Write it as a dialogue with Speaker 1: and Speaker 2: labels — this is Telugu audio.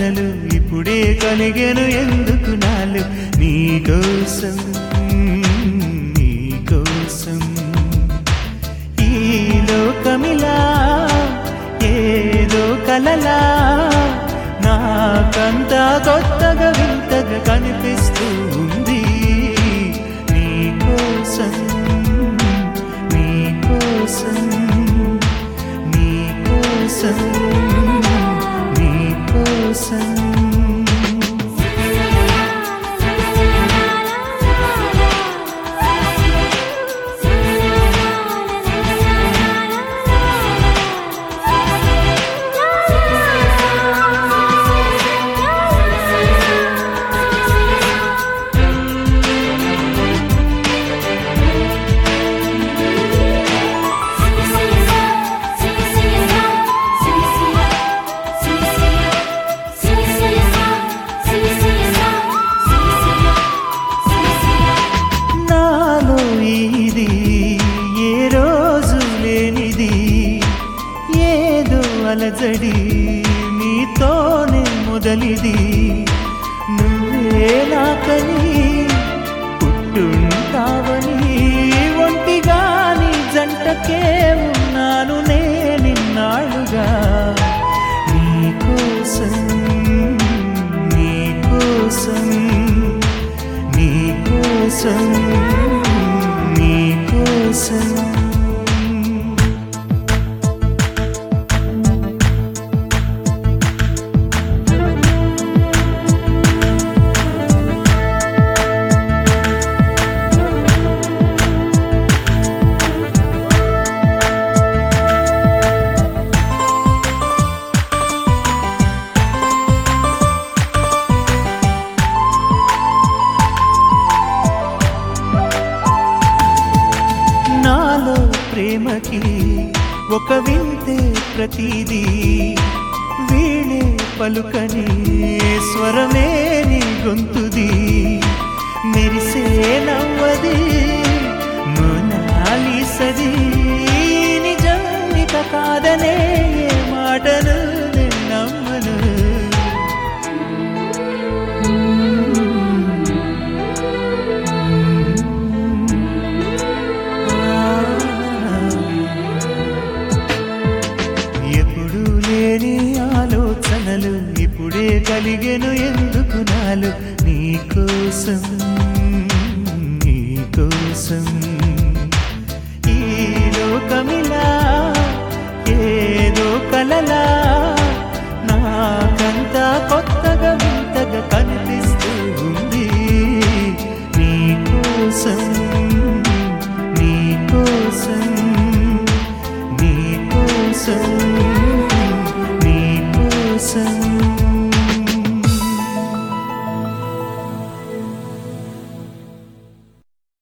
Speaker 1: ఆలోచనలు ఇప్పుడే కలిగెను ఎందుకు నాలు నీకోసం నీకోసం ఈ లోకమిలా ఏదో కలలా నాకంతా కొత్తగా వింతగా కనిపిస్తూ ఉంది నీకోసం నీకోసం నీకోసం నీకోసం అలజడి నీతోనే మొదలిది నువ్వే నాకని పుట్టుంటావని ఒంటిగా నీ జంటకే ఉన్నాను నేనిన్నాళ్ళుగా నీకోసం నీకోసం నీకోసం నీకోసం ప్రేమకి ఒక వింతే ప్రతిదీ వీణే పలుకని స్వరమే నీ గొంతుది మెరిసే నవ్వది మోనాలిసది నిజానిక కాదనే ఏ మాటను నమ్మను ఆలోచనలు ఇప్పుడే కలిగెను ఎందుకు నాలు నీకోసం నీకోసం ఈ లోకమిలా ఏదో కలలా నాకంతా కొత్తగా వింతగా కనిపిస్తూ ఉంది నీకోసం నీకోసం నీకోసం నీకోసం